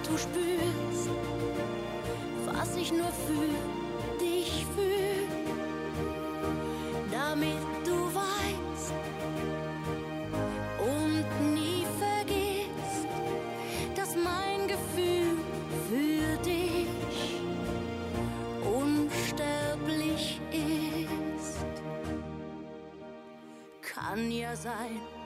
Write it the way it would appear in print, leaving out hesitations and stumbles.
du spürst, was ich nur für dich fühl, damit du weißt und nie vergisst, dass mein Gefühl für dich unsterblich ist. Kann ja sein,